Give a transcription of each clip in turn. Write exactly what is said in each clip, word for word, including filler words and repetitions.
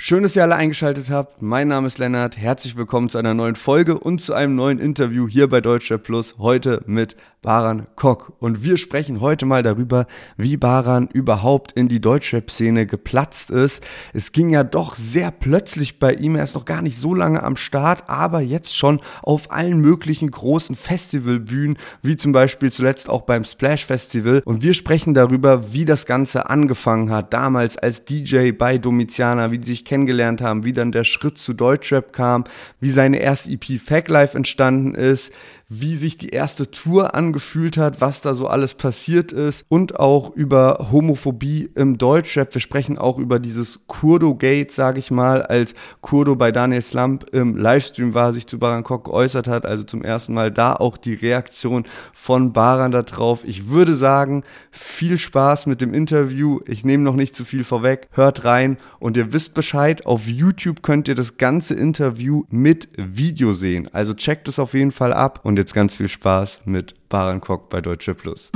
Schön, dass ihr alle eingeschaltet habt. Mein Name ist Lennart. Herzlich willkommen zu einer neuen Folge und zu einem neuen Interview hier bei Deutschrap Plus. Heute mit Baran Kok. Und wir sprechen heute mal darüber, wie Baran überhaupt in die Deutschrap-Szene geplatzt ist. Es ging ja doch sehr plötzlich bei ihm. Er ist noch gar nicht so lange am Start, aber jetzt schon auf allen möglichen großen Festivalbühnen, wie zum Beispiel zuletzt auch beim Splash Festival. Und wir sprechen darüber, wie das Ganze angefangen hat. Damals als D J bei Domiziana, wie die sich kennengelernt haben, wie dann der Schritt zu Deutschrap kam, wie seine erste E P Fag Life entstanden ist, wie sich die erste Tour angefühlt hat, was da so alles passiert ist und auch über Homophobie im Deutschrap. Wir sprechen auch über dieses Kurdo-Gate, sage ich mal, als Kurdo bei Daniel Slump im Livestream war, sich zu Baran Kok geäußert hat, also zum ersten Mal da auch die Reaktion von Baran da drauf. Ich würde sagen, viel Spaß mit dem Interview. Ich nehme noch nicht zu viel vorweg. Hört rein und ihr wisst Bescheid. Auf YouTube könnt ihr das ganze Interview mit Video sehen. Also checkt es auf jeden Fall ab und jetzt ganz viel Spaß mit Baran Kok bei Deutschrap Plus.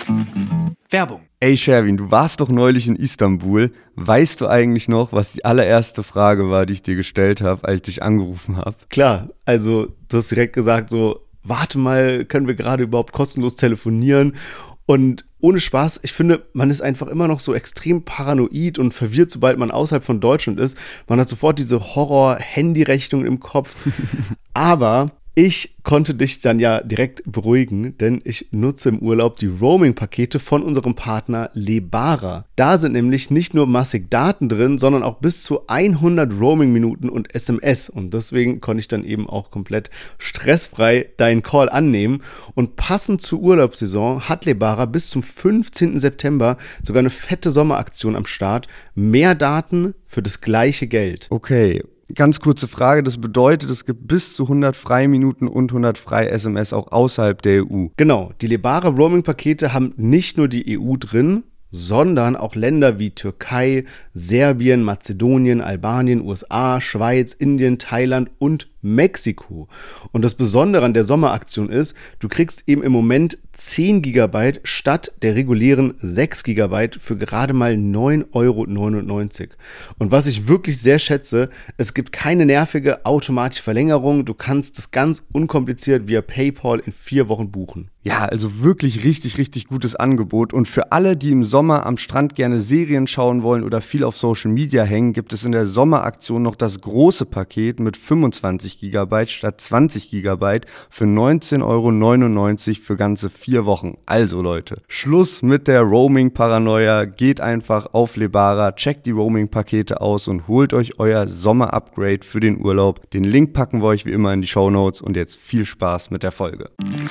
Werbung. Ey Sherwin, du warst doch neulich in Istanbul. Weißt du eigentlich noch, was die allererste Frage war, die ich dir gestellt habe, als ich dich angerufen habe? Klar, also du hast direkt gesagt so, warte mal, können wir gerade überhaupt kostenlos telefonieren? Und ohne Spaß, ich finde, man ist einfach immer noch so extrem paranoid und verwirrt, sobald man außerhalb von Deutschland ist. Man hat sofort diese Horror-Handy-Rechnung im Kopf. Aber ich konnte dich dann ja direkt beruhigen, denn ich nutze im Urlaub die Roaming-Pakete von unserem Partner Lebara. Da sind nämlich nicht nur massig Daten drin, sondern auch bis zu hundert Roaming-Minuten und S M S. Und deswegen konnte ich dann eben auch komplett stressfrei deinen Call annehmen. Und passend zur Urlaubssaison hat Lebara bis zum fünfzehnten September sogar eine fette Sommeraktion am Start. Mehr Daten für das gleiche Geld. Okay. Ganz kurze Frage, das bedeutet, es gibt bis zu hundert Freiminuten und hundert frei S M S auch außerhalb der E U. Genau, die Lebara Roaming-Pakete haben nicht nur die E U drin, sondern auch Länder wie Türkei, Serbien, Mazedonien, Albanien, U S A, Schweiz, Indien, Thailand und Mexiko. Und das Besondere an der Sommeraktion ist, du kriegst eben im Moment zehn Gigabyte statt der regulären sechs Gigabyte für gerade mal neun Euro neunundneunzig. Und was ich wirklich sehr schätze, es gibt keine nervige automatische Verlängerung. Du kannst das ganz unkompliziert via PayPal in vier Wochen buchen. Ja, also wirklich richtig, richtig gutes Angebot. Und für alle, die im Sommer am Strand gerne Serien schauen wollen oder viel auf Social Media hängen, gibt es in der Sommeraktion noch das große Paket mit fünfundzwanzig Gigabyte statt zwanzig Gigabyte für neunzehn Euro neunundneunzig für ganze vier Wochen. Also Leute, Schluss mit der Roaming-Paranoia. Geht einfach auf Lebara, checkt die Roaming-Pakete aus und holt euch euer Sommer-Upgrade für den Urlaub. Den Link packen wir euch wie immer in die Shownotes und jetzt viel Spaß mit der Folge.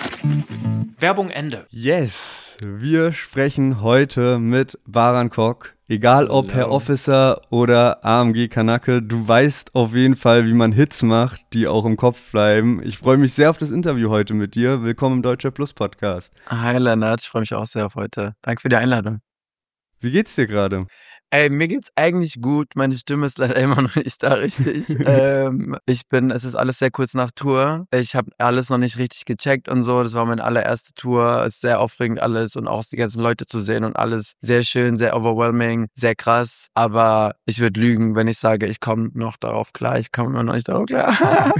Werbung Ende. Yes, wir sprechen heute mit Baran Kok. Egal ob Hello. Herr Officer oder A M G Kanake, du weißt auf jeden Fall, wie man Hits macht, die auch im Kopf bleiben. Ich freue mich sehr auf das Interview heute mit dir. Willkommen im Deutscher Plus Podcast. Hi Lennart, ich freue mich auch sehr auf heute. Danke für die Einladung. Wie geht's dir gerade? Ey, mir geht's eigentlich gut. Meine Stimme ist leider immer noch nicht da richtig. ähm, ich bin, es ist alles sehr kurz nach Tour. Ich habe alles noch nicht richtig gecheckt und so. Das war meine allererste Tour. Es ist sehr aufregend alles und auch die ganzen Leute zu sehen und alles sehr schön, sehr overwhelming, sehr krass. Aber ich würde lügen, wenn ich sage, ich komme noch darauf klar. Ich komme immer noch nicht darauf klar.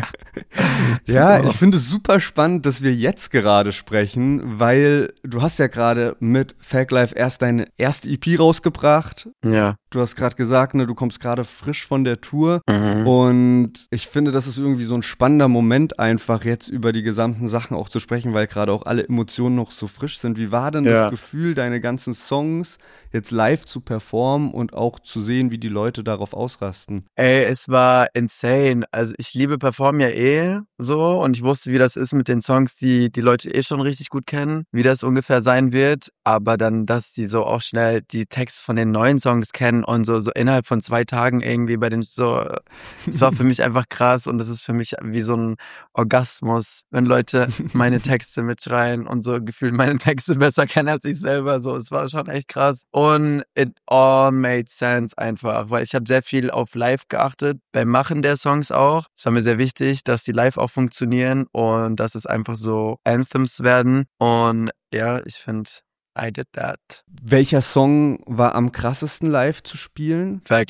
Ja, ich finde es super spannend, dass wir jetzt gerade sprechen, weil du hast ja gerade mit Fag Life erst deine erste E P rausgebracht. Ja. Du hast gerade gesagt, ne, du kommst gerade frisch von der Tour Mhm. und ich finde, das ist irgendwie so ein spannender Moment einfach jetzt über die gesamten Sachen auch zu sprechen, weil gerade auch alle Emotionen noch so frisch sind. Wie war denn Ja. das Gefühl, deine ganzen Songs jetzt live zu performen und auch zu sehen, wie die Leute darauf ausrasten? Ey, es war insane. Also ich liebe Performen ja eh so und ich wusste, wie das ist mit den Songs, die die Leute eh schon richtig gut kennen, wie das ungefähr sein wird. Aber dann, dass die so auch schnell die Texte von den neuen Songs kennen und so, so innerhalb von zwei Tagen irgendwie bei den so, es war für mich einfach krass und das ist für mich wie so ein Orgasmus, wenn Leute meine Texte mitschreien und so gefühlt meine Texte besser kennen als ich selber. So, es war schon echt krass. Und it all made sense einfach, weil ich habe sehr viel auf Live geachtet, beim Machen der Songs auch. Es war mir sehr wichtig, dass die live auch funktionieren und dass es einfach so Anthems werden. Und ja, ich finde, I did that. Welcher Song war am krassesten live zu spielen? Fag Life.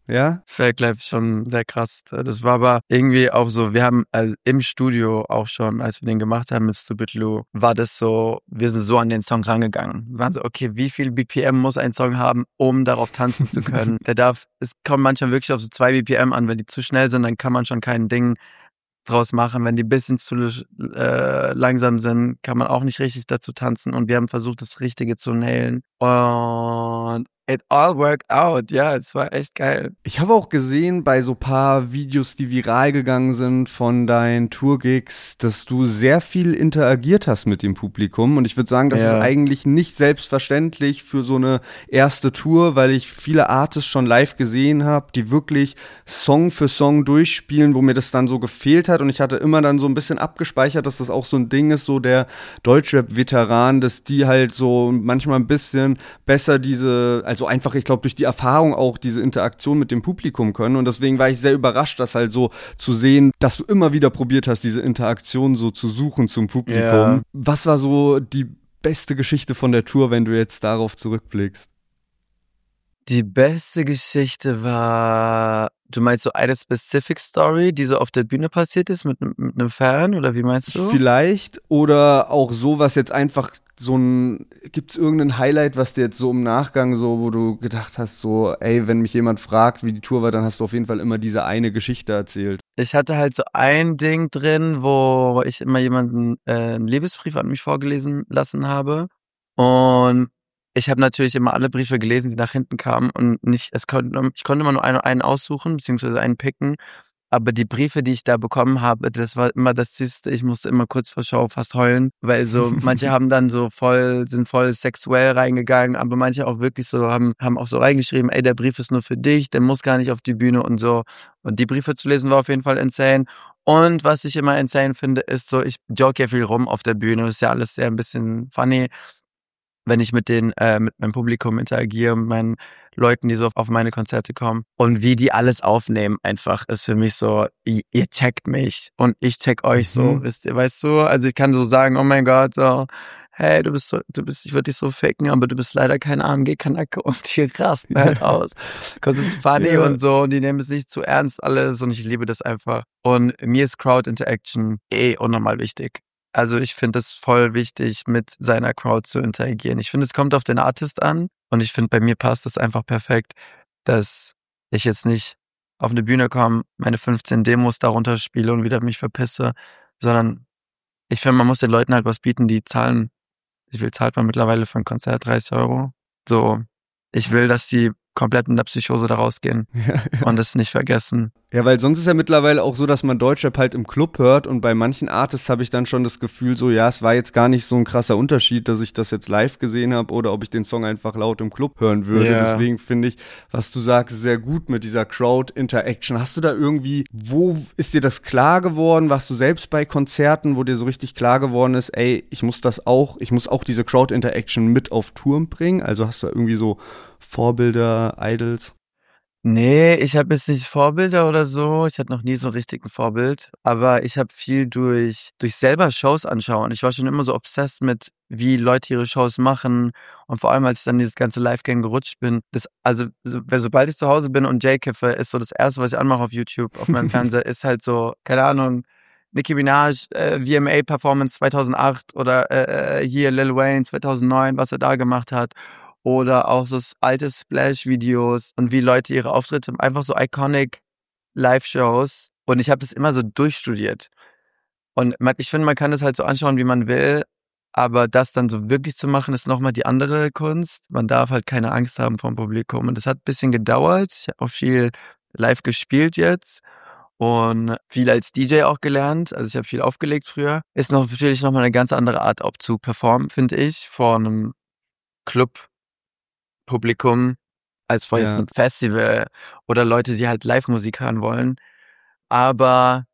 Ja? Fake Life ist schon sehr krass. Das war aber irgendwie auch so, wir haben also im Studio auch schon, als wir den gemacht haben mit Stupid Lou, war das so, wir sind so an den Song rangegangen. Wir waren so, okay, wie viel B P M muss ein Song haben, um darauf tanzen zu können? Der darf, es kommt manchmal wirklich auf so zwei B P M an. Wenn die zu schnell sind, dann kann man schon kein Ding draus machen. Wenn die ein bisschen zu äh, langsam sind, kann man auch nicht richtig dazu tanzen. Und wir haben versucht, das Richtige zu nailen. Und it all worked out. Ja, es war echt geil. Ich habe auch gesehen bei so paar Videos, die viral gegangen sind von deinen Tourgigs, dass du sehr viel interagiert hast mit dem Publikum. Und ich würde sagen, das Ja. ist eigentlich nicht selbstverständlich für so eine erste Tour, weil ich viele Artists schon live gesehen habe, die wirklich Song für Song durchspielen, wo mir das dann so gefehlt hat. Und ich hatte immer dann so ein bisschen abgespeichert, dass das auch so ein Ding ist, so der Deutschrap-Veteran, dass die halt so manchmal ein bisschen besser diese, also einfach, ich glaube, durch die Erfahrung auch diese Interaktion mit dem Publikum können. Und deswegen war ich sehr überrascht, das halt so zu sehen, dass du immer wieder probiert hast, diese Interaktion so zu suchen zum Publikum. Ja. Was war so die beste Geschichte von der Tour, wenn du jetzt darauf zurückblickst? Die beste Geschichte war, du meinst so eine Specific Story, die so auf der Bühne passiert ist mit, mit einem Fan, oder wie meinst du? Vielleicht, oder auch so, was jetzt einfach so ein, gibt's irgendein Highlight, was dir jetzt so im Nachgang so, wo du gedacht hast, so, ey, wenn mich jemand fragt, wie die Tour war, dann hast du auf jeden Fall immer diese eine Geschichte erzählt. Ich hatte halt so ein Ding drin, wo ich immer jemanden äh, einen Liebesbrief an mich vorgelesen lassen habe. Und ich habe natürlich immer alle Briefe gelesen, die nach hinten kamen. Und nicht, es konnte, ich konnte immer nur einen, einen aussuchen, beziehungsweise einen picken. Aber die Briefe, die ich da bekommen habe, das war immer das Süßeste. Ich musste immer kurz vor Schau fast heulen, weil so manche haben dann so voll, sind voll sexuell reingegangen, aber manche auch wirklich so, haben, haben auch so reingeschrieben, ey, der Brief ist nur für dich, der muss gar nicht auf die Bühne und so. Und die Briefe zu lesen war auf jeden Fall insane. Und was ich immer insane finde, ist so, ich joke ja viel rum auf der Bühne, das ist ja alles sehr ein bisschen funny, wenn ich mit den, äh, mit meinem Publikum interagiere, mit meinen Leuten, die so auf meine Konzerte kommen. Und wie die alles aufnehmen, einfach, ist für mich so, ihr, ihr checkt mich und ich check euch so, Mhm. wisst ihr, weißt du? Also ich kann so sagen, oh mein Gott, so, hey, du bist so, du bist, ich würde dich so ficken, aber du bist leider kein A M G-Kanake und die rasten halt aus. Cause it's funny Ja. und so, und die nehmen es nicht zu ernst alles und ich liebe das einfach. Und mir ist Crowd Interaction eh unnormal wichtig. Also ich finde es voll wichtig, mit seiner Crowd zu interagieren. Ich finde, es kommt auf den Artist an und ich finde, bei mir passt es einfach perfekt, dass ich jetzt nicht auf eine Bühne komme, meine fünfzehn Demos darunter spiele und wieder mich verpisse, sondern ich finde, man muss den Leuten halt was bieten, die zahlen. Wie viel zahlt man mittlerweile für ein Konzert? dreißig Euro? So, ich will, dass die komplett in der Psychose da rausgehen und das nicht vergessen. Ja, weil sonst ist ja mittlerweile auch so, dass man Deutschrap halt im Club hört und bei manchen Artists habe ich dann schon das Gefühl so, ja, es war jetzt gar nicht so ein krasser Unterschied, dass ich das jetzt live gesehen habe oder ob ich den Song einfach laut im Club hören würde. Ja. Deswegen finde ich, was du sagst, sehr gut mit dieser Crowd-Interaction. Hast du da irgendwie, wo ist dir das klar geworden? Warst du selbst bei Konzerten, wo dir so richtig klar geworden ist, ey, ich muss das auch, ich muss auch diese Crowd-Interaction mit auf Touren bringen? Also hast du da irgendwie so Vorbilder, Idols? Nee, ich habe jetzt nicht Vorbilder oder so. Ich hatte noch nie so richtig ein Vorbild. Aber ich habe viel durch, durch selber Shows anschauen. Ich war schon immer so obsessed mit, wie Leute ihre Shows machen. Und vor allem, als ich dann dieses ganze Live-Game gerutscht bin. Das, also, so, sobald ich zu Hause bin und J-Kiffe, ist so das Erste, was ich anmache auf YouTube, auf meinem Fernseher, ist halt so, keine Ahnung, Nicki Minaj, äh, V M A-Performance zweitausendacht oder äh, hier Lil Wayne zweitausendneun, was er da gemacht hat. Oder auch so alte Splash-Videos und wie Leute ihre Auftritte, einfach so iconic Live-Shows. Und ich habe das immer so durchstudiert. Und man, ich finde, man kann das halt so anschauen, wie man will, aber das dann so wirklich zu machen, ist nochmal die andere Kunst. Man darf halt keine Angst haben vom Publikum. Und das hat ein bisschen gedauert. Ich habe auch viel live gespielt jetzt und viel als D J auch gelernt. Also ich habe viel aufgelegt früher. Ist noch natürlich nochmal eine ganz andere Art, auch zu performen, finde ich, vor einem Club Publikum als vor jetzt Ja. einem Festival oder Leute, die halt Live-Musik hören wollen. Aber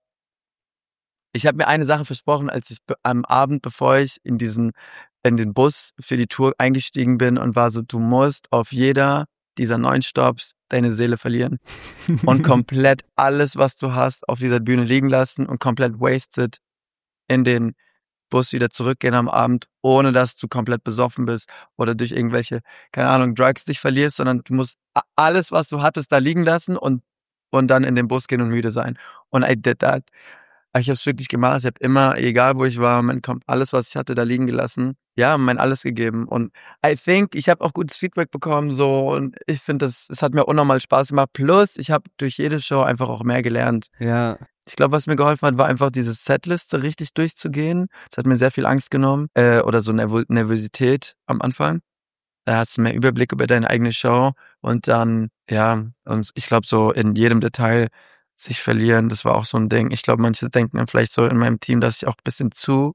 ich habe mir eine Sache versprochen, als ich be- am Abend, bevor ich in diesen in den Bus für die Tour eingestiegen bin und war so, du musst auf jeder dieser neun Stops deine Seele verlieren und komplett alles, was du hast, auf dieser Bühne liegen lassen und komplett wasted in den Bus wieder zurückgehen am Abend, ohne dass du komplett besoffen bist oder durch irgendwelche, keine Ahnung, Drugs dich verlierst, sondern du musst alles, was du hattest, da liegen lassen und, und dann in den Bus gehen und müde sein. Und I did that. Ich habe es wirklich gemacht. Ich habe immer, egal wo ich war, mein, alles, was ich hatte, da liegen gelassen. Ja, mein alles gegeben. Und I think, ich habe auch gutes Feedback bekommen, so, und ich finde, das, es hat mir unnormal Spaß gemacht. Plus, ich habe durch jede Show einfach auch mehr gelernt. Ja. Ich glaube, was mir geholfen hat, war einfach diese Setliste richtig durchzugehen. Das hat mir sehr viel Angst genommen, äh, oder so Nerv- Nervosität am Anfang. Da hast du mehr Überblick über deine eigene Show und dann, ja, und ich glaube, so in jedem Detail sich verlieren, das war auch so ein Ding. Ich glaube, manche denken dann vielleicht so in meinem Team, dass ich auch ein bisschen zu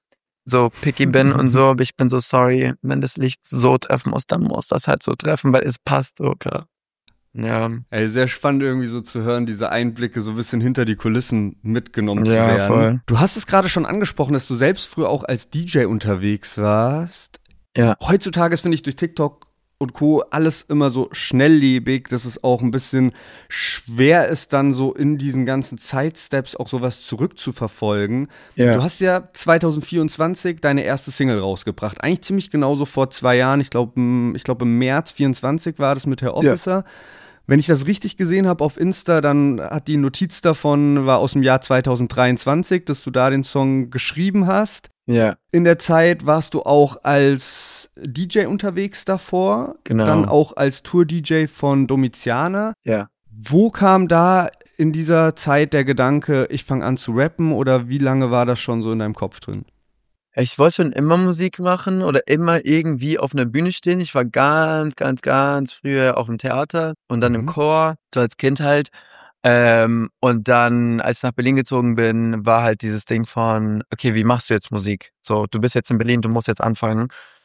so picky bin und so, aber ich bin so sorry, wenn das Licht so treffen muss, dann muss das halt so treffen, weil es passt so, klar. Ja. Ey, sehr spannend irgendwie so zu hören, diese Einblicke so ein bisschen hinter die Kulissen mitgenommen zu Ja, werden. voll. Du hast es gerade schon angesprochen, dass du selbst früher auch als D J unterwegs warst. Ja. Heutzutage ist, finde ich, durch TikTok und Co. alles immer so schnelllebig, dass es auch ein bisschen schwer ist, dann so in diesen ganzen Zeitsteps auch sowas zurückzuverfolgen. Ja. Du hast ja zwanzig vierundzwanzig deine erste Single rausgebracht. Eigentlich ziemlich genauso vor zwei Jahren. Ich glaube, ich glaube im März vierundzwanzig war das mit Herr Officer. Ja. Wenn ich das richtig gesehen habe auf Insta, dann hat die Notiz davon, war aus dem Jahr zwanzig dreiundzwanzig, dass du da den Song geschrieben hast. Ja. In der Zeit warst du auch als D J unterwegs davor, Genau. Dann auch als Tour-D J von Domiziana. Ja. Wo kam da in dieser Zeit der Gedanke, ich fange an zu rappen, oder wie lange war das schon so in deinem Kopf drin? Ich wollte schon immer Musik machen oder immer irgendwie auf einer Bühne stehen. Ich war ganz, ganz, ganz früher auch im Theater und dann Mhm. im Chor, so als Kind halt. Ähm, und dann, als ich nach Berlin gezogen bin, war halt dieses Ding von, okay, wie machst du jetzt Musik? So, du bist jetzt in Berlin, du musst jetzt anfangen.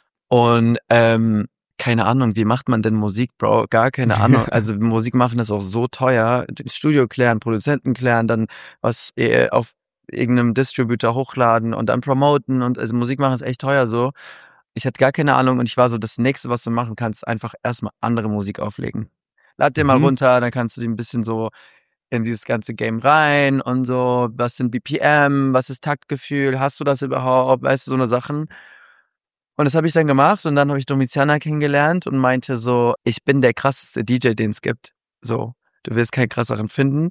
Und ähm, keine Ahnung, wie macht man denn Musik, Bro? Gar keine Ahnung. Also Musik machen ist auch so teuer. Studio klären, Produzenten klären, dann was äh, auf irgendeinem Distributor hochladen und dann promoten. Und also Musik machen ist echt teuer so. Ich hatte gar keine Ahnung und ich war so, das Nächste, was du machen kannst, ist einfach erstmal andere Musik auflegen. Lad dir mal Mhm. runter, dann kannst du dir ein bisschen so in dieses ganze Game rein und so, was sind B P M, was ist Taktgefühl, hast du das überhaupt, weißt du, so eine Sachen. Und das habe ich dann gemacht und dann habe ich Domiziana kennengelernt und meinte so, ich bin der krasseste D J, den es gibt. So, du wirst keinen krasseren finden.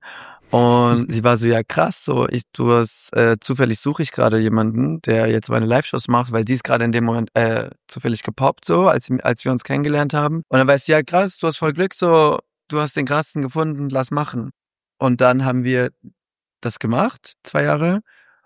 Und sie war so, ja krass, so, ich, du hast, äh, zufällig suche ich gerade jemanden, der jetzt meine Live-Shows macht, weil sie ist gerade in dem Moment äh, zufällig gepoppt, so, als, als wir uns kennengelernt haben. Und dann weißt du, ja krass, du hast voll Glück, so, du hast den krassesten gefunden, lass machen. Und dann haben wir das gemacht, zwei Jahre.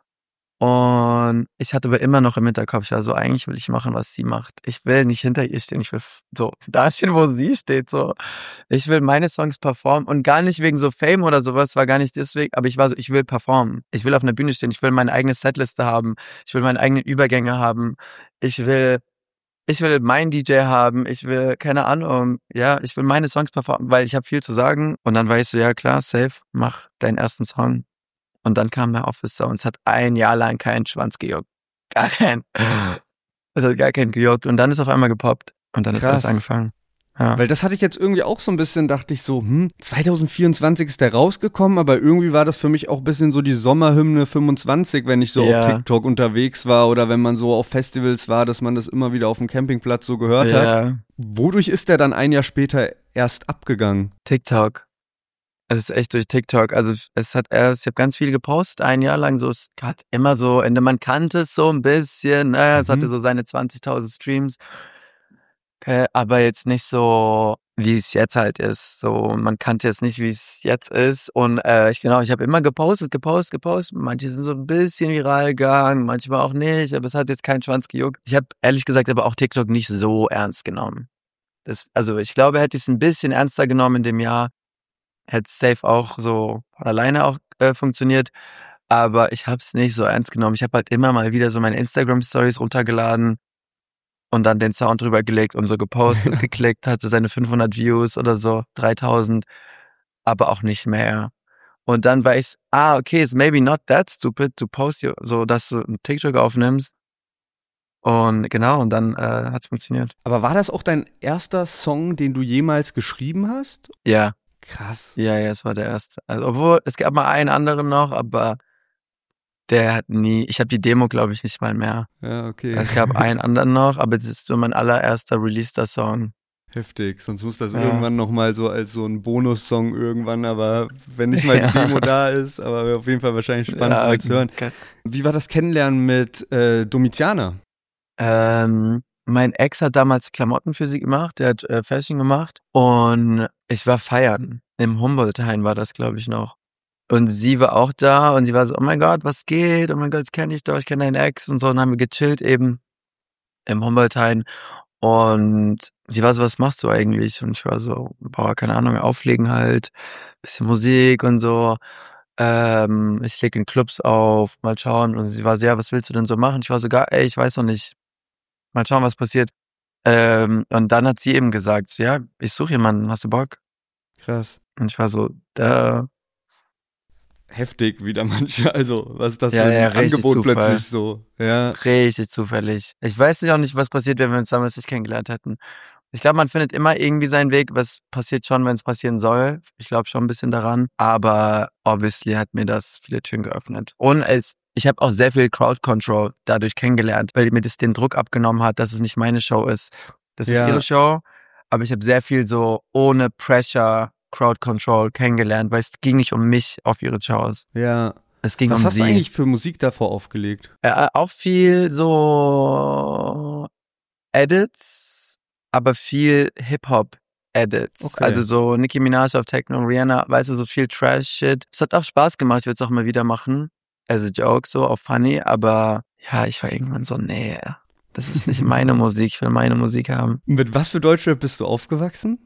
Und ich hatte aber immer noch im Hinterkopf, ich war so, eigentlich will ich machen, was sie macht. Ich will nicht hinter ihr stehen, ich will so da stehen, wo sie steht, so. Ich will meine Songs performen und gar nicht wegen so Fame oder sowas, war gar nicht deswegen, aber ich war so, ich will performen. Ich will auf einer Bühne stehen, ich will meine eigene Setliste haben, ich will meine eigenen Übergänge haben, ich will, ich will meinen D J haben, ich will, keine Ahnung, ja, ich will meine Songs performen, weil ich habe viel zu sagen. Und dann war ich so, ja klar, safe, mach deinen ersten Song. Und dann kam der Officer und es hat ein Jahr lang keinen Schwanz gejuckt. Gar keinen. Es hat gar keinen gejuckt. Und dann ist auf einmal gepoppt. Und dann Krass. hat alles angefangen. Ja. Weil das hatte ich jetzt irgendwie auch so ein bisschen, dachte ich so, hm, zwanzig vierundzwanzig ist der rausgekommen, aber irgendwie war das für mich auch ein bisschen so die Sommerhymne fünfundzwanzig, wenn ich so Ja. auf TikTok unterwegs war oder wenn man so auf Festivals war, dass man das immer wieder auf dem Campingplatz so gehört hat. Ja, Wodurch ist der dann ein Jahr später erst abgegangen? TikTok. Es ist echt durch TikTok. Also es hat erst, ich habe ganz viel gepostet, ein Jahr lang. So, es hat immer so, man kannte es so ein bisschen, ne? Es Mhm. hatte so seine zwanzigtausend Streams. Okay, aber jetzt nicht so, wie es jetzt halt ist. So, man kannte jetzt nicht, wie es jetzt ist. Und äh, ich genau, ich habe immer gepostet, gepostet, gepostet. Manche sind so ein bisschen viral gegangen, manchmal auch nicht, aber es hat jetzt keinen Schwanz gejuckt. Ich habe ehrlich gesagt aber auch TikTok nicht so ernst genommen. Das, also ich glaube, hätte ich es ein bisschen ernster genommen in dem Jahr, hätte es safe auch so von alleine auch äh, funktioniert. Aber ich habe es nicht so ernst genommen. Ich habe halt immer mal wieder so meine Instagram-Stories runtergeladen und dann den Sound drüber gelegt und so gepostet, geklickt, hatte seine fünfhundert Views oder so, dreitausend, aber auch nicht mehr. Und dann war ich, ah, okay, it's maybe not that stupid to post you, so, dass du einen TikTok aufnimmst. Und genau, und dann äh, hat es funktioniert. Aber war das auch dein erster Song, den du jemals geschrieben hast? Ja, Krass. ja, ja, es war der erste. Also, obwohl, es gab mal einen anderen noch, aber Der hat nie, ich habe die Demo, glaube ich, nicht mal mehr. Ja, okay. Also es gab einen anderen noch, aber das ist so mein allererster releaseder Song. Heftig, sonst muss das Ja. irgendwann nochmal so als so ein Bonussong irgendwann, aber wenn nicht mal die Ja. Demo da ist, aber wäre auf jeden Fall wahrscheinlich spannend Ja, mal zu hören. ge- Wie war das Kennenlernen mit äh, Domitianer? Ähm, mein Ex hat damals Klamotten für sie gemacht, der hat äh, Fashion gemacht und ich war feiern. Im Humboldt-Hain war das, glaube ich, noch. Und sie war auch da und sie war so, oh mein Gott, was geht? Oh mein Gott, ich kenne dich doch, ich kenne deinen Ex und so. Und dann haben wir gechillt eben im Humboldt-Hain. Und sie war so, was machst du eigentlich? Und ich war so, boah, keine Ahnung, auflegen halt, bisschen Musik und so. Ähm, ich leg in Clubs auf, mal schauen. Und sie war so, ja, was willst du denn so machen? Ich war so, gar, ey, ich weiß noch nicht. Mal schauen, was passiert. Ähm, und dann hat sie eben gesagt, so, ja, ich suche jemanden, hast du Bock? Krass. Und ich war so, da. Heftig, wieder manche, also was ist das Ja, für ein ja, richtig Angebot Zufall. plötzlich so? Ja, Richtig zufällig. Ich weiß nicht auch nicht, was passiert wäre, wenn wir uns damals nicht kennengelernt hätten. Ich glaube, man findet immer irgendwie seinen Weg. Was passiert schon, wenn es passieren soll. Ich glaube schon ein bisschen daran. Aber obviously hat mir das viele Türen geöffnet. Und es, ich habe auch sehr viel Crowd Control dadurch kennengelernt, weil mir das den Druck abgenommen hat, dass es nicht meine Show ist. Das Ja. ist ihre Show. Aber ich habe sehr viel so ohne Pressure Crowd Control kennengelernt, weil es ging nicht um mich auf ihre Shows. ja. Es ging Was um hast sie. du eigentlich für Musik davor aufgelegt? Äh, auch viel so Edits, aber viel Hip-Hop-Edits. Okay. Also so Nicki Minaj auf Techno, Rihanna, weißt du, so viel Trash-Shit. Es hat auch Spaß gemacht, ich würde es auch mal wieder machen. As a joke, so, auf funny, aber ja, ich war irgendwann so, nee, das ist nicht meine Musik, ich will meine Musik haben. Mit was für Deutschrap bist du aufgewachsen?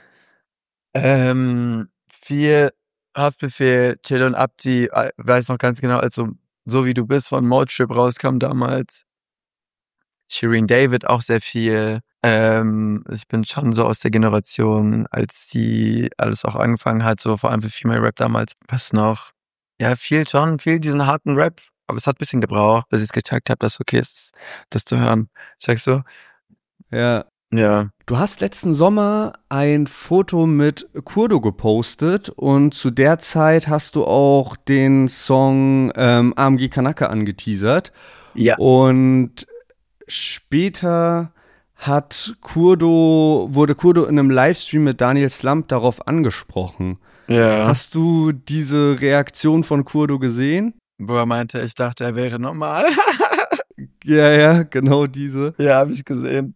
Ähm, viel Haftbefehl, Chill und Abdi, äh, weiß noch ganz genau, also so wie du bist von Motrip rauskam damals. Shireen David auch sehr viel. Ähm, ich bin schon so aus der Generation, als die alles auch angefangen hat, so vor allem für Female Rap damals. Was noch? Ja, viel schon, viel diesen harten Rap. Aber es hat ein bisschen gebraucht, bis ich es gecheckt habe, dass es okay ist, das zu hören. Checkst du? Ja. Ja. Du hast letzten Sommer ein Foto mit Kurdo gepostet und zu der Zeit hast du auch den Song ähm, A M G Kanake angeteasert. Ja. Und später hat Kurdo, wurde Kurdo in einem Livestream mit Daniel Slump darauf angesprochen. Ja. Hast du diese Reaktion von Kurdo gesehen? Wo er meinte, ich dachte, er wäre normal. Ja, ja, genau diese. Ja, habe ich gesehen.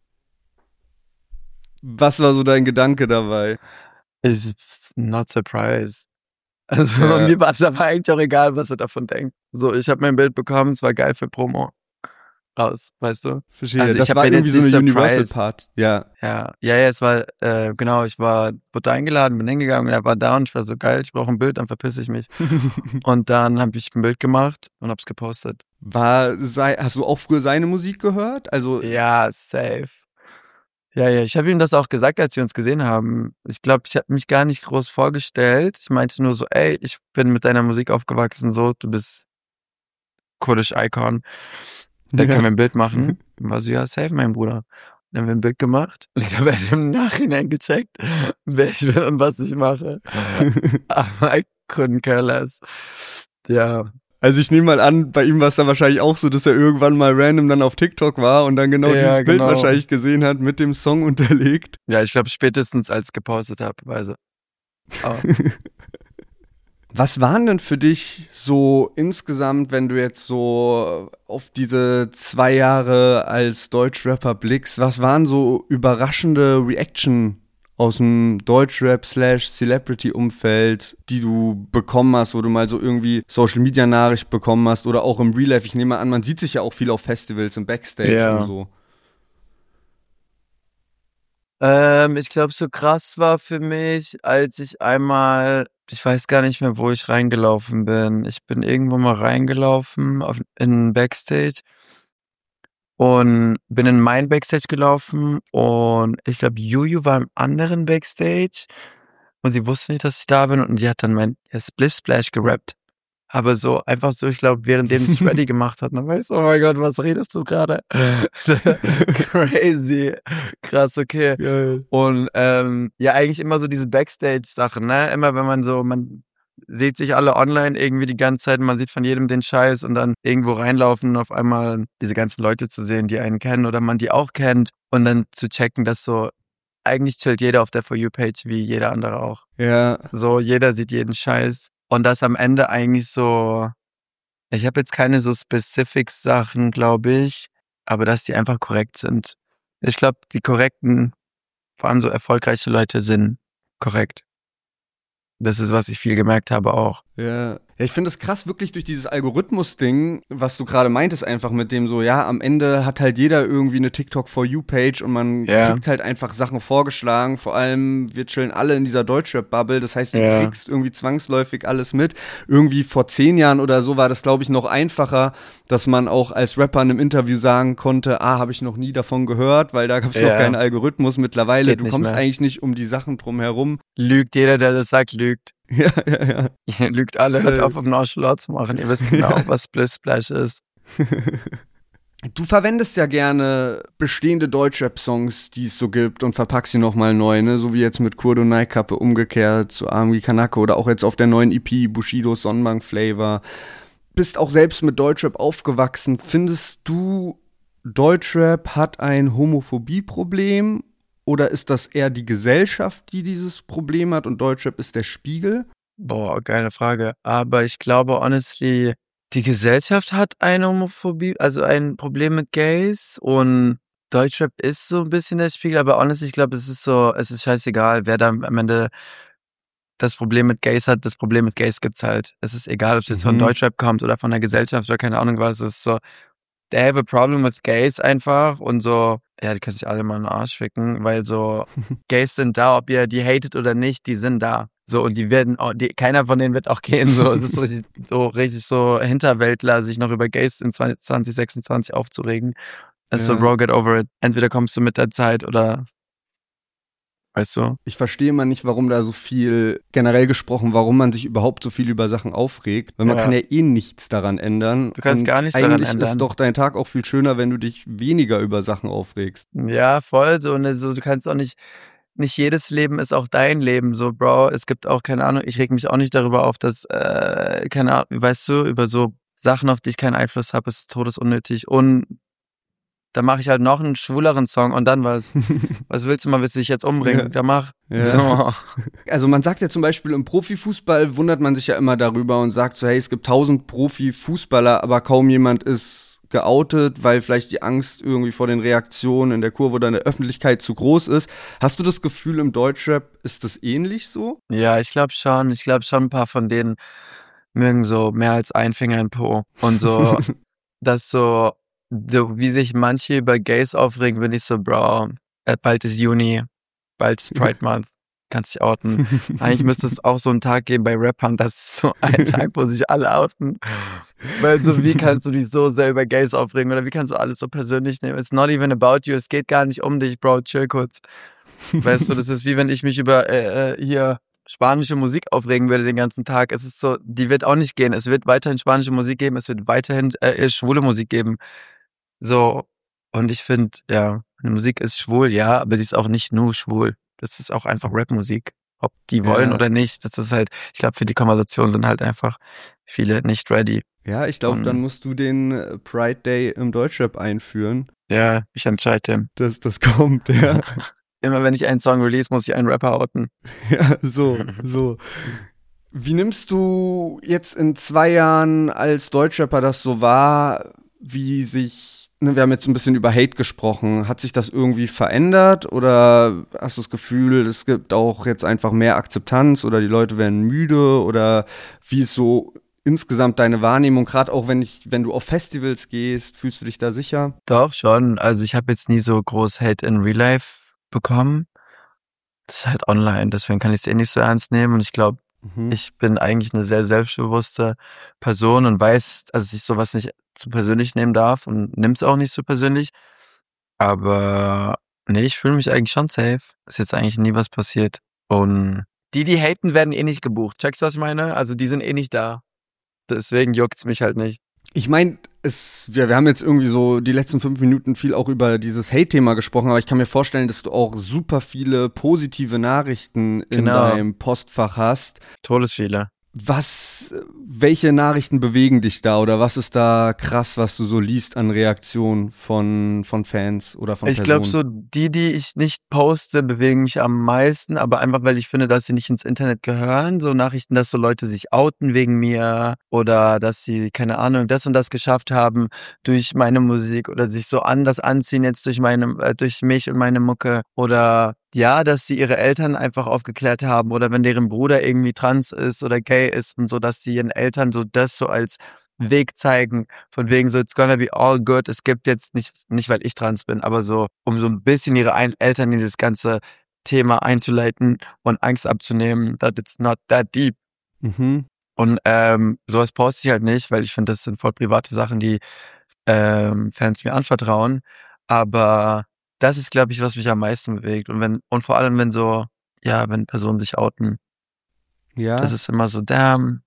Was war so dein Gedanke dabei? Ich not surprised. Also Ja. mir war es aber eigentlich auch egal, was er davon denkt. So, ich habe mein Bild bekommen, es war geil für Promo. Raus, weißt du? Verstehe, Also ich das hab war mir irgendwie so jetzt eine nicht surprised. Universal-Part. Ja. Ja, ja, ja, es war, äh, genau, ich war, wurde eingeladen, bin hingegangen und er war da und ich war so, geil, ich brauche ein Bild, dann verpiss ich mich. Und dann habe ich ein Bild gemacht und hab's gepostet. War, sei, hast du auch früher seine Musik gehört? Also, Ja, safe. Ja, ja, ich habe ihm das auch gesagt, als wir uns gesehen haben. Ich glaube, ich habe mich gar nicht groß vorgestellt. Ich meinte nur so, ey, ich bin mit deiner Musik aufgewachsen, so, du bist kurdisch Icon. Dann Ja. können wir ein Bild machen. Und war so, ja, safe, mein Bruder. Dann haben wir ein Bild gemacht. Und ich glaube, er hat im Nachhinein gecheckt, wer ich bin und was ich mache. Aber I couldn't care less. Ja. Also ich nehme mal an, bei ihm war es dann wahrscheinlich auch so, dass er irgendwann mal random dann auf TikTok war und dann genau Ja, dieses Bild genau. wahrscheinlich gesehen hat, mit dem Song unterlegt. Ja, ich glaube, spätestens als ich gepostet habe, also. Oh. Was waren denn für dich so insgesamt, wenn du jetzt so auf diese zwei Jahre als Deutschrapper blickst, was waren so überraschende Reaction aus dem Deutschrap-slash-Celebrity-Umfeld, die du bekommen hast, wo du mal so irgendwie Social-Media-Nachricht bekommen hast oder auch im Real-Life? Ich nehme an, man sieht sich ja auch viel auf Festivals im Backstage Ja. und so. Ähm, ich glaube, so krass war für mich, als ich einmal, ich weiß gar nicht mehr, wo ich reingelaufen bin. Ich bin irgendwo mal reingelaufen auf, in Backstage und bin in mein Backstage gelaufen und ich glaube, Juju war im anderen Backstage und sie wusste nicht, dass ich da bin und die hat dann mein ja, Splish Splash gerappt. Aber so, einfach so, ich glaube, währenddem sie es ready gemacht hat. Dann weißt du, oh mein Gott, was redest du gerade? Crazy. Krass, okay. Geil. Und ähm, ja, eigentlich immer so diese Backstage-Sachen, ne? Immer wenn man so, man sieht sich alle online irgendwie die ganze Zeit, man sieht von jedem den Scheiß und dann irgendwo reinlaufen und auf einmal diese ganzen Leute zu sehen, die einen kennen oder man die auch kennt und dann zu checken, dass so, eigentlich chillt jeder auf der For You-Page wie jeder andere auch. Ja. So, jeder sieht jeden Scheiß und das am Ende eigentlich so, ich habe jetzt keine so Specifics-Sachen, glaube ich, aber dass die einfach korrekt sind. Ich glaube, die korrekten, vor allem so erfolgreiche Leute sind korrekt. Das ist, was ich viel gemerkt habe auch. Ja, ja ich finde es krass, wirklich durch dieses Algorithmus-Ding, was du gerade meintest, einfach mit dem so, ja, am Ende hat halt jeder irgendwie eine TikTok-For You-Page und man ja. kriegt halt einfach Sachen vorgeschlagen. Vor allem, wir chillen alle in dieser Deutschrap-Bubble. Das heißt, du ja. kriegst irgendwie zwangsläufig alles mit. Irgendwie vor zehn Jahren oder so war das, glaube ich, noch einfacher, dass man auch als Rapper in einem Interview sagen konnte, ah, habe ich noch nie davon gehört, weil da gab es ja. noch keinen Algorithmus. Mittlerweile, Geht du nicht kommst mehr. eigentlich nicht um die Sachen drum herum. Lügt jeder, der das sagt, lügt. Ja, ja, ja. Ihr lügt alle, hört auf, auf Nonchalant zu machen. Ihr wisst genau, ja. was Splish Splash ist. Du verwendest ja gerne bestehende Deutschrap-Songs, die es so gibt und verpackst sie nochmal neu, ne? So wie jetzt mit Kurdo Naikappe umgekehrt zu Army Kanake oder auch jetzt auf der neuen E P Bushidos Sonnenbank-Flavor. Bist auch selbst mit Deutschrap aufgewachsen. Findest du, Deutschrap hat ein Homophobie-Problem? Oder ist das eher die Gesellschaft, die dieses Problem hat und Deutschrap ist der Spiegel? Boah, geile Frage. Aber ich glaube, honestly, die Gesellschaft hat eine Homophobie, also ein Problem mit Gays und Deutschrap ist so ein bisschen der Spiegel, aber honestly, ich glaube, es ist so, es ist scheißegal, wer da am Ende das Problem mit Gays hat, das Problem mit Gays gibt's halt. Es ist egal, ob es jetzt Mhm. von Deutschrap kommt oder von der Gesellschaft oder keine Ahnung was, es ist so, they have a problem with Gays einfach und so, ja, die können sich alle mal in den Arsch ficken, weil so, Gays sind da, ob ihr die hatet oder nicht, die sind da. So, und die werden, auch, die, keiner von denen wird auch gehen, so, es ist so richtig, so richtig so Hinterwäldler, sich noch über Gays in zwanzig sechsundzwanzig aufzuregen. Es ist Ja. so, bro, get over it. Entweder kommst du mit der Zeit oder, weißt du? Ich verstehe immer nicht, warum da so viel, generell gesprochen, warum man sich überhaupt so viel über Sachen aufregt, weil man Ja. kann ja eh nichts daran ändern. Du kannst Und gar nichts daran eigentlich ändern. ist doch dein Tag auch viel schöner, wenn du dich weniger über Sachen aufregst. Ja, voll, so, ne, so, du kannst auch nicht, nicht jedes Leben ist auch dein Leben, so, Bro, es gibt auch, keine Ahnung, ich reg mich auch nicht darüber auf, dass, äh, keine Ahnung, weißt du, über so Sachen, auf die ich keinen Einfluss habe, ist todesunnötig und da mache ich halt noch einen schwuleren Song und dann was, was willst du mal, willst du dich jetzt umbringen? Ja. Da mach. Ja. So. Also man sagt ja zum Beispiel im Profifußball, wundert man sich ja immer darüber und sagt so, hey, es gibt tausend Profifußballer, aber kaum jemand ist geoutet, weil vielleicht die Angst irgendwie vor den Reaktionen in der Kurve oder in der Öffentlichkeit zu groß ist. Hast du das Gefühl, im Deutschrap ist das ähnlich so? Ja, ich glaube schon, ich glaube schon, ein paar von denen mögen so mehr als ein Finger in Po und so, dass so, so, wie sich manche über Gays aufregen, bin ich so, Bro, äh, bald ist Juni, bald ist Pride Month, kannst dich outen. Eigentlich müsste es auch so einen Tag geben bei Rappern, das ist so ein Tag, wo sich alle outen. Weil so, wie kannst du dich so sehr über Gays aufregen oder wie kannst du alles so persönlich nehmen? It's not even about you, es geht gar nicht um dich, Bro, chill kurz. Weißt du, das ist wie wenn ich mich über äh, hier spanische Musik aufregen würde den ganzen Tag. Es ist so, die wird auch nicht gehen. Es wird weiterhin spanische Musik geben, es wird weiterhin äh, schwule Musik geben. So, und ich finde, ja, eine Musik ist schwul, ja, aber sie ist auch nicht nur schwul. Das ist auch einfach Rapmusik. Ob die wollen Ja. oder nicht, das ist halt, ich glaube, für die Konversation sind halt einfach viele nicht ready. Ja, ich glaube, Und- dann musst du den äh, Pride Day im Deutschrap einführen. Ja, ich entscheide. Das, das kommt, ja. Immer wenn ich einen Song release, muss ich einen Rapper outen. Ja, so, so. Wie nimmst du jetzt in zwei Jahren als Deutschrapper das so wahr, wie sich, ne, wir haben jetzt ein bisschen über Hate gesprochen, hat sich das irgendwie verändert oder hast du das Gefühl, es gibt auch jetzt einfach mehr Akzeptanz oder die Leute werden müde oder wie ist so insgesamt deine Wahrnehmung, gerade auch wenn ich, wenn du auf Festivals gehst, fühlst du dich da sicher? Doch, schon. Also ich habe jetzt nie so groß Hate in Real Life bekommen. Das ist halt online, deswegen kann ich es eh nicht so ernst nehmen und ich glaube, Mhm. ich bin eigentlich eine sehr selbstbewusste Person und weiß, dass ich sowas nicht zu persönlich nehmen darf und nimm's auch nicht so persönlich. Aber nee, ich fühle mich eigentlich schon safe. Ist jetzt eigentlich nie was passiert. Und die, die haten, werden eh nicht gebucht. Checkst du, was ich meine? Also die sind eh nicht da. Deswegen juckt's mich halt nicht. Ich meine, es, wir, wir haben jetzt irgendwie so die letzten fünf Minuten viel auch über dieses Hate-Thema gesprochen, aber ich kann mir vorstellen, dass du auch super viele positive Nachrichten in Genau. deinem Postfach hast. Todesviele. Was, welche Nachrichten bewegen dich da oder was ist da krass, was du so liest an Reaktionen von, von Fans oder von Ich Personen? glaube, so die, die ich nicht poste, bewegen mich am meisten, aber einfach, weil ich finde, dass sie nicht ins Internet gehören. So Nachrichten, dass so Leute sich outen wegen mir oder dass sie, keine Ahnung, das und das geschafft haben durch meine Musik oder sich so anders anziehen jetzt durch meine, äh, durch mich und meine Mucke oder ja, dass sie ihre Eltern einfach aufgeklärt haben oder wenn deren Bruder irgendwie trans ist oder gay ist und so, dass sie ihren Eltern so das so als Weg zeigen, von wegen so, it's gonna be all good. Es gibt jetzt nicht, nicht weil ich trans bin, aber so, um so ein bisschen ihre ein- Eltern in dieses ganze Thema einzuleiten und Angst abzunehmen, that it's not that deep. Mhm. Und ähm, sowas poste ich halt nicht, weil ich finde, das sind voll private Sachen, die ähm, Fans mir anvertrauen. Aber das ist, glaube ich, was mich am meisten bewegt. Und wenn, und vor allem, wenn so, ja, wenn Personen sich outen, Ja. das ist immer so, damn.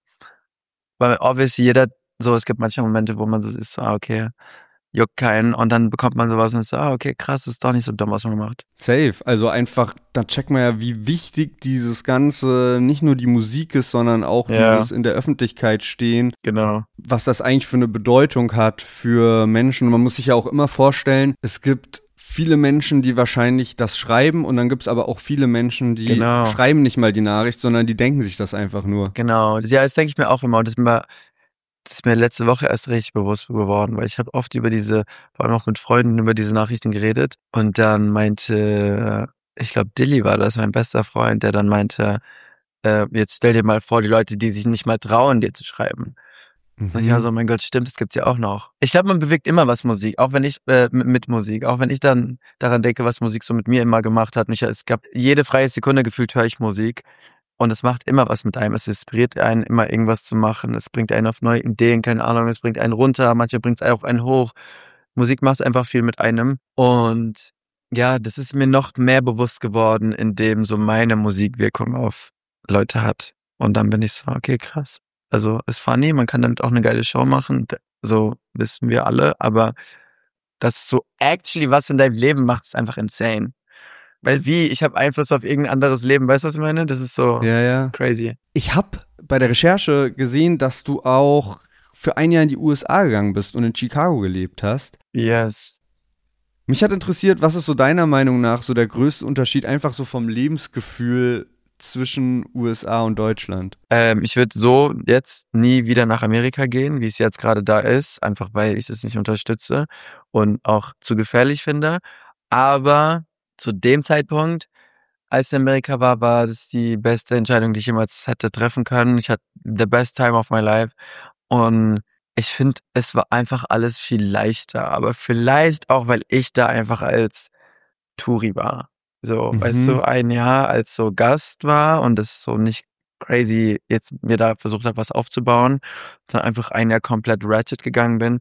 Weil obviously jeder, so, es gibt manchmal Momente, wo man so ist, so, ah, okay, juckt keinen. Und dann bekommt man sowas und ist so, ah, okay, krass, ist doch nicht so dumm, was man macht. Safe. Also einfach, da checkt man ja, wie wichtig dieses Ganze, nicht nur die Musik ist, sondern auch Ja. dieses in der Öffentlichkeit stehen, Genau. was das eigentlich für eine Bedeutung hat für Menschen. Und man muss sich ja auch immer vorstellen, es gibt viele Menschen, die wahrscheinlich das schreiben und dann gibt es aber auch viele Menschen, die Genau. schreiben nicht mal die Nachricht, sondern die denken sich das einfach nur. Genau. Das, ja, das denke ich mir auch immer. Und das ist mir, das ist mir letzte Woche erst richtig bewusst geworden, weil ich habe oft über diese, vor allem auch mit Freunden über diese Nachrichten geredet. Und dann meinte, ich glaube, Dilly war das, mein bester Freund, der dann meinte, äh, jetzt stell dir mal vor, die Leute, die sich nicht mal trauen, dir zu schreiben. Mhm. Und ich war so, mein Gott, stimmt, das gibt's ja auch noch. Ich glaube, man bewegt immer was Musik, auch wenn ich äh, mit, mit Musik, auch wenn ich dann daran denke, was Musik so mit mir immer gemacht hat. Und ich, es gab jede freie Sekunde gefühlt höre ich Musik und es macht immer was mit einem. Es inspiriert einen, immer irgendwas zu machen. Es bringt einen auf neue Ideen, keine Ahnung, es bringt einen runter, manche bringt es auch einen hoch. Musik macht einfach viel mit einem und ja, das ist mir noch mehr bewusst geworden, indem so meine Musik Wirkung auf Leute hat. Und dann bin ich so, okay, krass. Also ist funny, man kann damit auch eine geile Show machen, so wissen wir alle, aber das so actually was in deinem Leben macht, ist einfach insane. Weil wie, ich habe Einfluss auf irgendein anderes Leben, weißt du, was ich meine? Das ist so Ja, ja. crazy. Ich habe bei der Recherche gesehen, dass du auch für ein Jahr in die U S A gegangen bist und in Chicago gelebt hast. Yes. Mich hat interessiert, was ist so deiner Meinung nach so der größte Unterschied einfach so vom Lebensgefühl zwischen U S A und Deutschland? Ähm, ich würde so jetzt nie wieder nach Amerika gehen, wie es jetzt gerade da ist, einfach weil ich es nicht unterstütze und auch zu gefährlich finde. Aber zu dem Zeitpunkt, als ich in Amerika war, war das die beste Entscheidung, die ich jemals hätte treffen können. Ich hatte the best time of my life und ich finde, es war einfach alles viel leichter, aber vielleicht auch, weil ich da einfach als Touri war. So, Mhm. weißt du, ein Jahr als so Gast war und das so nicht crazy jetzt mir da versucht habe, was aufzubauen, sondern einfach ein Jahr komplett ratchet gegangen bin.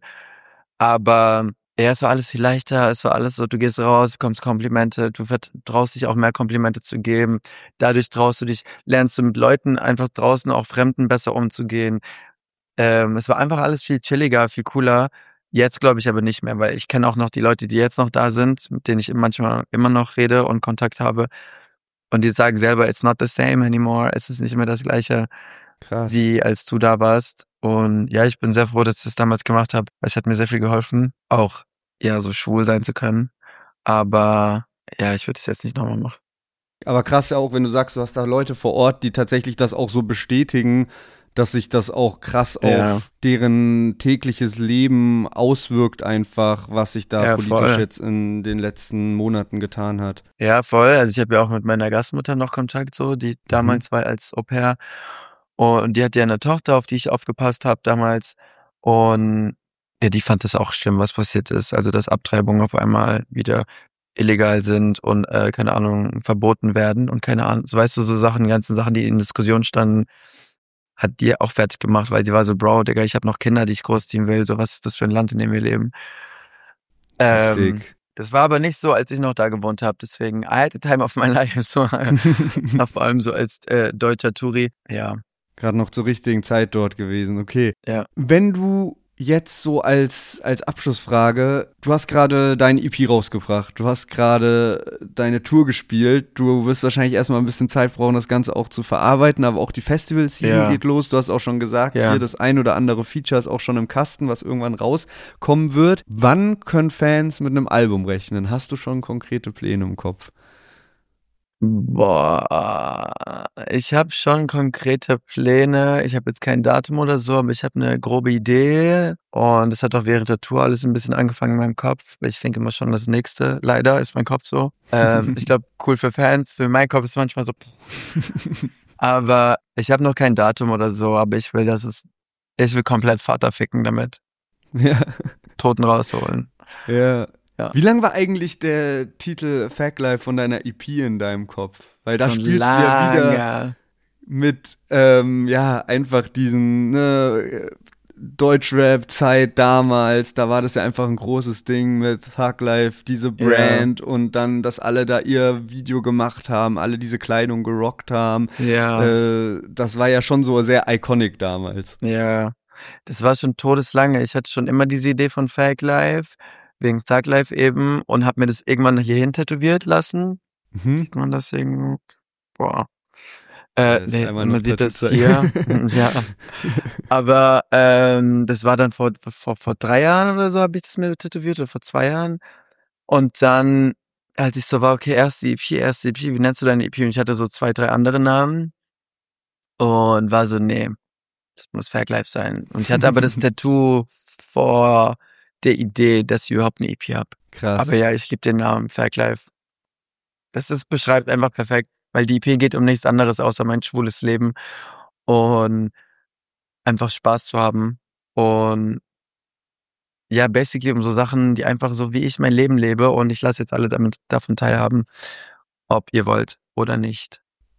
Aber ja, es war alles viel leichter, es war alles so, du gehst raus, bekommst Komplimente, du traust dich auch mehr Komplimente zu geben. Dadurch traust du dich, lernst du mit Leuten einfach draußen, auch Fremden besser umzugehen. Ähm, es war einfach alles viel chilliger, viel cooler. Jetzt glaube ich aber nicht mehr, weil ich kenne auch noch die Leute, die jetzt noch da sind, mit denen ich manchmal immer noch rede und Kontakt habe. Und die sagen selber, it's not the same anymore. Es ist nicht mehr das Gleiche, Krass. wie als du da warst. Und ja, ich bin sehr froh, dass ich das damals gemacht habe. Es hat mir sehr viel geholfen, auch ja so schwul sein zu können. Aber ja, ich würde es jetzt nicht nochmal machen. Aber krass ja auch, wenn du sagst, du hast da Leute vor Ort, die tatsächlich das auch so bestätigen, dass sich das auch krass Ja. auf deren tägliches Leben auswirkt einfach, was sich da Ja, politisch voll. jetzt in den letzten Monaten getan hat. Ja, voll. Also ich habe ja auch mit meiner Gastmutter noch Kontakt, so, die damals war als Au-pair. Und die hat ja eine Tochter, auf die ich aufgepasst habe damals. Und ja, die fand das auch schlimm, was passiert ist. Also dass Abtreibungen auf einmal wieder illegal sind und äh, keine Ahnung, verboten werden und keine Ahnung, so weißt du, so Sachen, die ganzen Sachen, die in Diskussion standen, hat die auch fertig gemacht, weil sie war so, Bro, Digga, ich habe noch Kinder, die ich großziehen will, so was ist das für ein Land, in dem wir leben. Ähm, Heftig. das war aber nicht so, als ich noch da gewohnt habe, deswegen I had the time of my life, so, vor allem so als äh, deutscher Touri, ja. Gerade noch zur richtigen Zeit dort gewesen, okay. Ja. Wenn du Jetzt so als, als Abschlussfrage, du hast gerade deine E P rausgebracht, du hast gerade deine Tour gespielt, du wirst wahrscheinlich erstmal ein bisschen Zeit brauchen, das Ganze auch zu verarbeiten, aber auch die Festival-Season Ja. geht los, du hast auch schon gesagt, Ja. hier das ein oder andere Feature ist auch schon im Kasten, was irgendwann rauskommen wird. Wann können Fans mit einem Album rechnen? Hast du schon konkrete Pläne im Kopf? Boah, ich habe schon konkrete Pläne. Ich habe jetzt kein Datum oder so, aber ich habe eine grobe Idee. Und es hat auch während der Tour alles ein bisschen angefangen in meinem Kopf. Ich denke immer schon, das nächste, leider, ist mein Kopf so. Ähm, ich glaube, cool für Fans. Für meinen Kopf ist es manchmal so. Aber ich habe noch kein Datum oder so, aber ich will, dass es, ich will komplett Vater ficken damit. Ja. Toten rausholen. Ja. Ja. Wie lang war eigentlich der Titel Fag Life von deiner E P in deinem Kopf? Weil da Schon spielst du ja wieder lange. mit, ähm, ja, einfach diesen, ne, Deutschrap-Zeit damals, da war das ja einfach ein großes Ding mit Thug Life, diese Brand und dann, dass alle da ihr Video gemacht haben, alle diese Kleidung gerockt haben. Ja. Äh, das war ja schon so sehr iconic damals. Ja, das war schon todeslange. Ich hatte schon immer diese Idee von Fake Life, wegen Thug Life eben, und hab mir das irgendwann hierhin tätowiert lassen. Mhm. Sieht man das irgendwo? Boah. Ja, Äh, ist nee, einmal man noch sieht das Tattoo hier. Ja. Aber ähm, das war dann vor, vor, vor drei Jahren oder so, habe ich das mir tätowiert, oder vor zwei Jahren. Und dann, als ich so war, okay, erste E P, erste E P, wie nennst du deine E P? Und ich hatte so zwei, drei andere Namen. Und war so, nee, das muss Fake Life sein. Und ich hatte aber das Tattoo vor der Idee, dass ich überhaupt eine E P habe. Krass. Aber ja, ich liebe den Namen Fake Life. Das ist, beschreibt einfach perfekt, weil die E P geht um nichts anderes außer mein schwules Leben und einfach Spaß zu haben und ja, basically um so Sachen, die einfach so wie ich mein Leben lebe, und ich lasse jetzt alle damit davon teilhaben, ob ihr wollt oder nicht.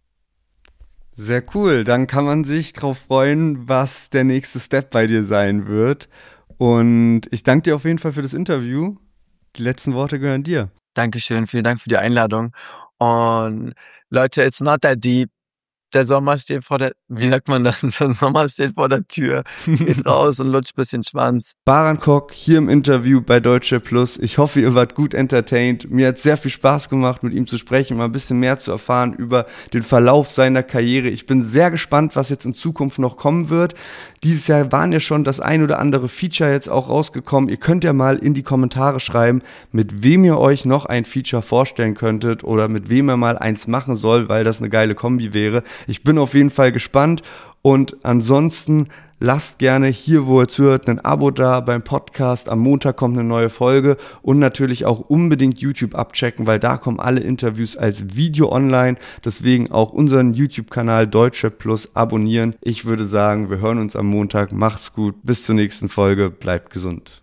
Sehr cool. Dann kann man sich drauf freuen, was der nächste Step bei dir sein wird. Und ich danke dir auf jeden Fall für das Interview. Die letzten Worte gehören dir. Dankeschön, vielen Dank für die Einladung. Und Leute, it's not that deep. Der Sommer steht vor der, wie sagt man das? Der Sommer steht vor der Tür. Geht raus und lutscht ein bisschen Schwanz. Baran Kok hier im Interview bei Deutsche Plus. Ich hoffe, ihr wart gut entertained. Mir hat sehr viel Spaß gemacht, mit ihm zu sprechen, mal ein bisschen mehr zu erfahren über den Verlauf seiner Karriere. Ich bin sehr gespannt, was jetzt in Zukunft noch kommen wird. Dieses Jahr waren ja schon das ein oder andere Feature jetzt auch rausgekommen. Ihr könnt ja mal in die Kommentare schreiben, mit wem ihr euch noch ein Feature vorstellen könntet oder mit wem ihr mal eins machen soll, weil das eine geile Kombi wäre. Ich bin auf jeden Fall gespannt und ansonsten lasst gerne hier, wo ihr zuhört, ein Abo da beim Podcast. Am Montag kommt eine neue Folge und natürlich auch unbedingt YouTube abchecken, weil da kommen alle Interviews als Video online. Deswegen auch unseren YouTube-Kanal Deutschrap Plus abonnieren. Ich würde sagen, wir hören uns am Montag. Macht's gut. Bis zur nächsten Folge. Bleibt gesund.